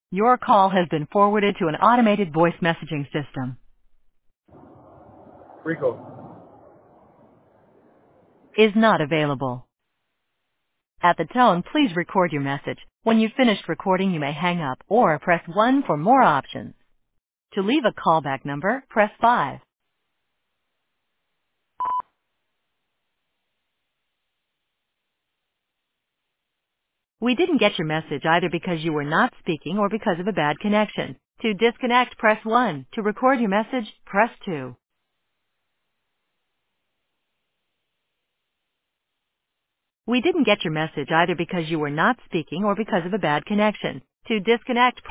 Your call has been forwarded to an automated voice messaging system. Rico. Is not available. At the tone, please record your message. When you've finished recording, you may hang up or press 1 for more options. To leave a callback number, press 5. We didn't get your message either because you were not speaking or because of a bad connection. To disconnect, press 1. To record your message, press 2. We didn't get your message either because you were not speaking or because of a bad connection. To disconnect,